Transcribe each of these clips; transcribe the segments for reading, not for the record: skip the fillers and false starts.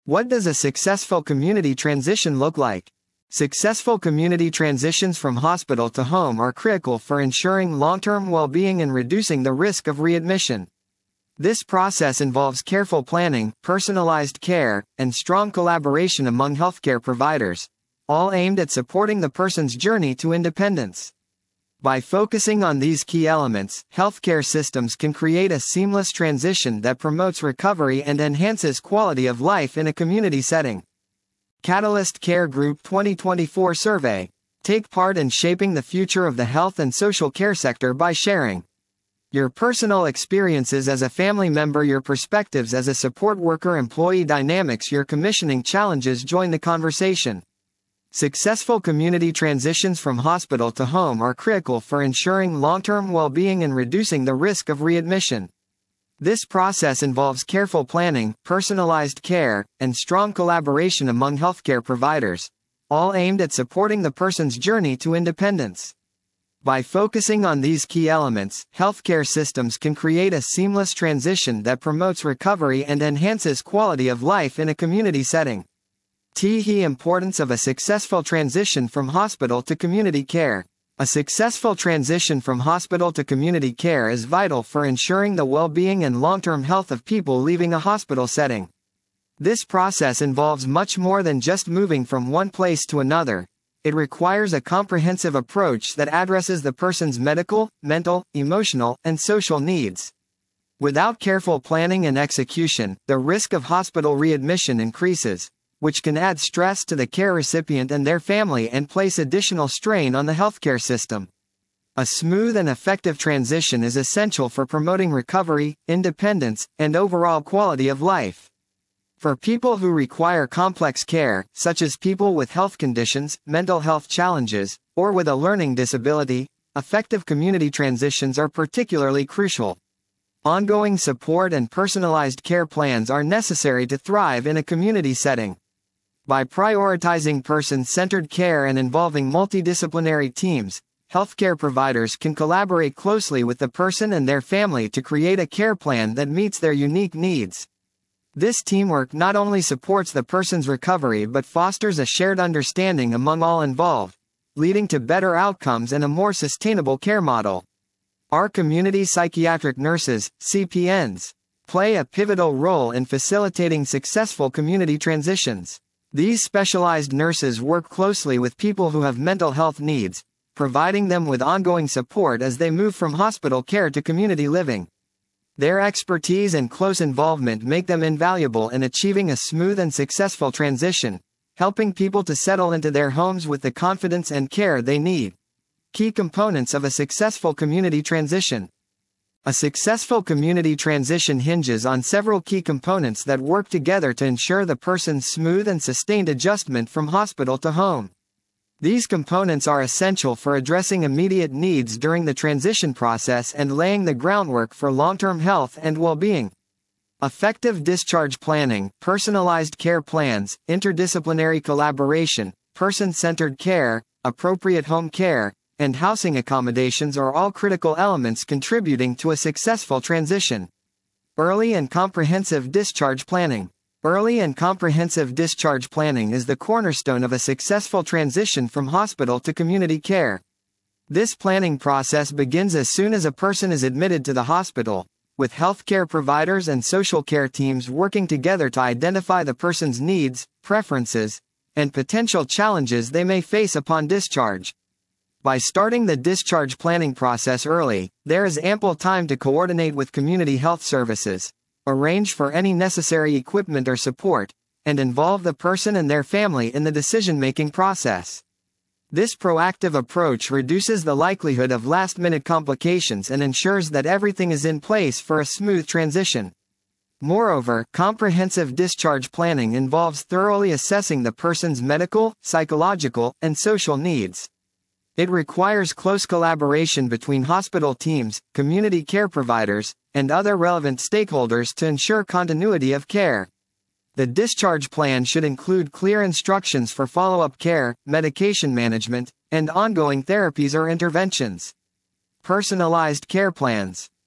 What does a successful community transition look like? Successful community transitions from hospital to home are critical for ensuring long-term well-being and reducing the risk of readmission. This process involves careful planning, personalized care, and strong collaboration among healthcare providers, all aimed at supporting the person's journey to independence. By focusing on these key elements, healthcare systems can create a seamless transition that promotes recovery and enhances quality of life in a community setting. Catalyst Care Group 2024 Survey. Take part in shaping the future of the health and social care sector by sharing your personal experiences as a family member, your perspectives as a support worker, employee dynamics, your commissioning challenges. Join the conversation. Successful community transitions from hospital to home are critical for ensuring long-term well-being and reducing the risk of readmission. This process involves careful planning, personalized care, and strong collaboration among healthcare providers, all aimed at supporting the person's journey to independence. By focusing on these key elements, healthcare systems can create a seamless transition that promotes recovery and enhances quality of life in a community setting. The importance of a successful transition from hospital to community care. A successful transition from hospital to community care is vital for ensuring the well-being and long-term health of people leaving a hospital setting. This process involves much more than just moving from one place to another. It requires a comprehensive approach that addresses the person's medical, mental, emotional, and social needs. Without careful planning and execution, the risk of hospital readmission increases, which can add stress to the care recipient and their family and place additional strain on the healthcare system. A smooth and effective transition is essential for promoting recovery, independence, and overall quality of life. For people who require complex care, such as people with health conditions, mental health challenges, or with a learning disability, effective community transitions are particularly crucial. Ongoing support and personalized care plans are necessary to thrive in a community setting. By prioritizing person-centered care and involving multidisciplinary teams, healthcare providers can collaborate closely with the person and their family to create a care plan that meets their unique needs. This teamwork not only supports the person's recovery but fosters a shared understanding among all involved, leading to better outcomes and a more sustainable care model. Our community psychiatric nurses, CPNs, play a pivotal role in facilitating successful community transitions. These specialized nurses work closely with people who have mental health needs, providing them with ongoing support as they move from hospital care to community living. Their expertise and close involvement make them invaluable in achieving a smooth and successful transition, helping people to settle into their homes with the confidence and care they need. Key components of a successful community transition. A successful community transition hinges on several key components that work together to ensure the person's smooth and sustained adjustment from hospital to home. These components are essential for addressing immediate needs during the transition process and laying the groundwork for long-term health and well-being. Effective discharge planning, personalized care plans, interdisciplinary collaboration, person-centered care, appropriate home care, and housing accommodations are all critical elements contributing to a successful transition. Early and comprehensive discharge planning. Early and comprehensive discharge planning is the cornerstone of a successful transition from hospital to community care. This planning process begins as soon as a person is admitted to the hospital, with healthcare providers and social care teams working together to identify the person's needs, preferences, and potential challenges they may face upon discharge. By starting the discharge planning process early, there is ample time to coordinate with community health services, arrange for any necessary equipment or support, and involve the person and their family in the decision-making process. This proactive approach reduces the likelihood of last-minute complications and ensures that everything is in place for a smooth transition. Moreover, comprehensive discharge planning involves thoroughly assessing the person's medical, psychological, and social needs. It requires close collaboration between hospital teams, community care providers, and other relevant stakeholders to ensure continuity of care. The discharge plan should include clear instructions for follow-up care, medication management, and ongoing therapies or interventions. Personalized care plans.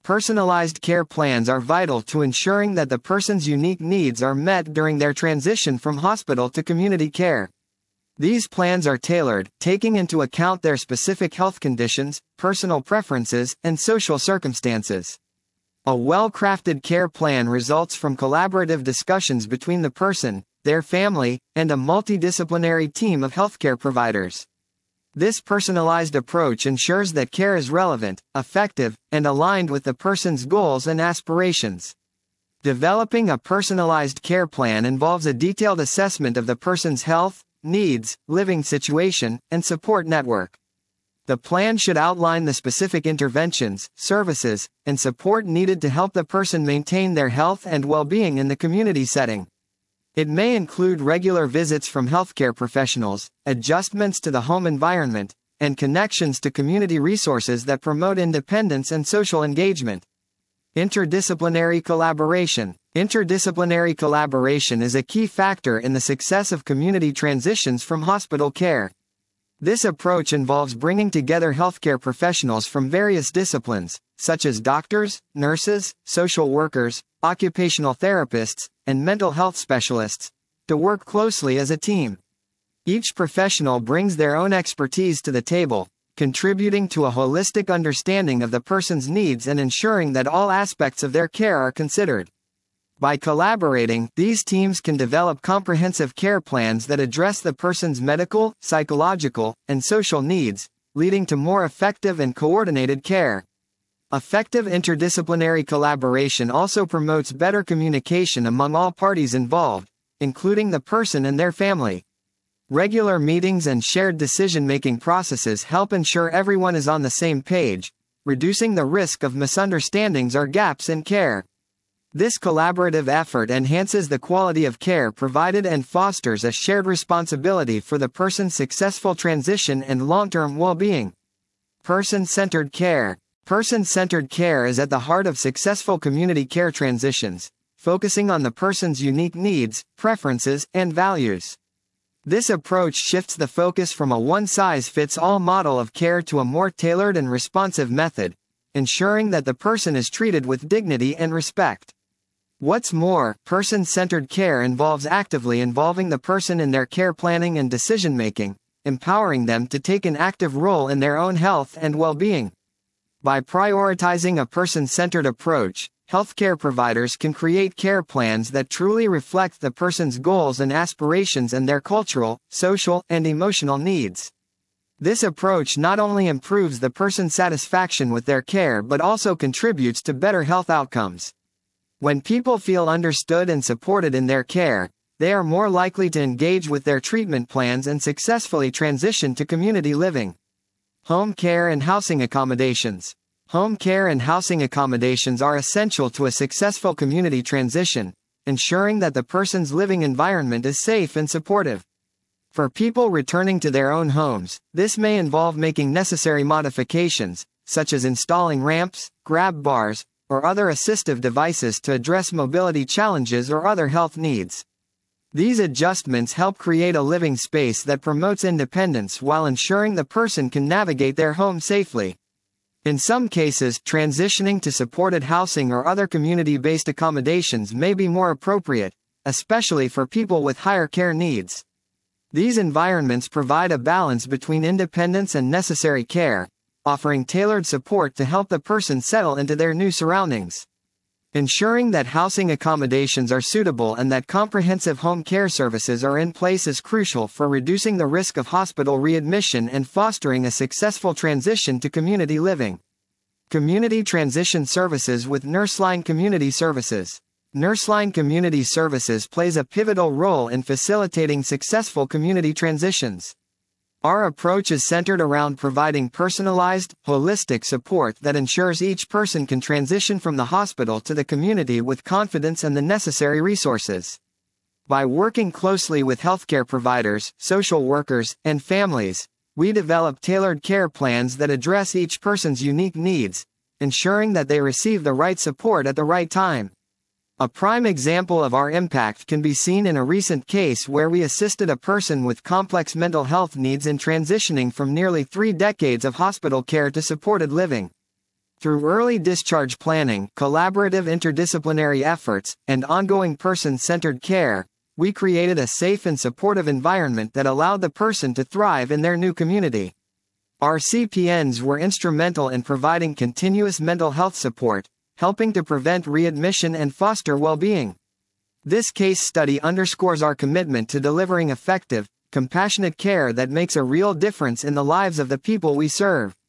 Personalized care plans are vital to ensuring that the person's unique needs are met during their transition from hospital to community care. These plans are tailored, taking into account their specific health conditions, personal preferences, and social circumstances. A well-crafted care plan results from collaborative discussions between the person, their family, and a multidisciplinary team of healthcare providers. This personalized approach ensures that care is relevant, effective, and aligned with the person's goals and aspirations. Developing a personalized care plan involves a detailed assessment of the person's health, needs, living situation, and support network. The plan should outline the specific interventions, services, and support needed to help the person maintain their health and well-being in the community setting. It may include regular visits from healthcare professionals, adjustments to the home environment, and connections to community resources that promote independence and social engagement. Interdisciplinary collaboration. Interdisciplinary collaboration is a key factor in the success of community transitions from hospital care. This approach involves bringing together healthcare professionals from various disciplines, such as doctors, nurses, social workers, occupational therapists, and mental health specialists, to work closely as a team. Each professional brings their own expertise to the table, contributing to a holistic understanding of the person's needs and ensuring that all aspects of their care are considered. By collaborating, these teams can develop comprehensive care plans that address the person's medical, psychological, and social needs, leading to more effective and coordinated care. Effective interdisciplinary collaboration also promotes better communication among all parties involved, including the person and their family. Regular meetings and shared decision-making processes help ensure everyone is on the same page, reducing the risk of misunderstandings or gaps in care. This collaborative effort enhances the quality of care provided and fosters a shared responsibility for the person's successful transition and long-term well-being. Person-centered care. Person-centered care is at the heart of successful community care transitions, focusing on the person's unique needs, preferences, and values. This approach shifts the focus from a one-size-fits-all model of care to a more tailored and responsive method, ensuring that the person is treated with dignity and respect. What's more, person-centered care involves actively involving the person in their care planning and decision-making, empowering them to take an active role in their own health and well-being. By prioritizing a person-centered approach, healthcare providers can create care plans that truly reflect the person's goals and aspirations and their cultural, social, and emotional needs. This approach not only improves the person's satisfaction with their care but also contributes to better health outcomes. When people feel understood and supported in their care, they are more likely to engage with their treatment plans and successfully transition to community living. Home care and housing accommodations. Home care and housing accommodations are essential to a successful community transition, ensuring that the person's living environment is safe and supportive. For people returning to their own homes, this may involve making necessary modifications, such as installing ramps, grab bars, or other assistive devices to address mobility challenges or other health needs. These adjustments help create a living space that promotes independence while ensuring the person can navigate their home safely. In some cases, transitioning to supported housing or other community-based accommodations may be more appropriate, especially for people with higher care needs. These environments provide a balance between independence and necessary care, offering tailored support to help the person settle into their new surroundings. Ensuring that housing accommodations are suitable and that comprehensive home care services are in place is crucial for reducing the risk of hospital readmission and fostering a successful transition to community living. Community Transition Services with Nurseline Community Services. Nurseline Community Services plays a pivotal role in facilitating successful community transitions. Our approach is centered around providing personalized, holistic support that ensures each person can transition from the hospital to the community with confidence and the necessary resources. By working closely with healthcare providers, social workers, and families, we develop tailored care plans that address each person's unique needs, ensuring that they receive the right support at the right time. A prime example of our impact can be seen in a recent case where we assisted a person with complex mental health needs in transitioning from nearly 3 decades of hospital care to supported living. Through early discharge planning, collaborative interdisciplinary efforts, and ongoing person-centered care, we created a safe and supportive environment that allowed the person to thrive in their new community. Our CPNs were instrumental in providing continuous mental health support, helping to prevent readmission and foster well-being. This case study underscores our commitment to delivering effective, compassionate care that makes a real difference in the lives of the people we serve.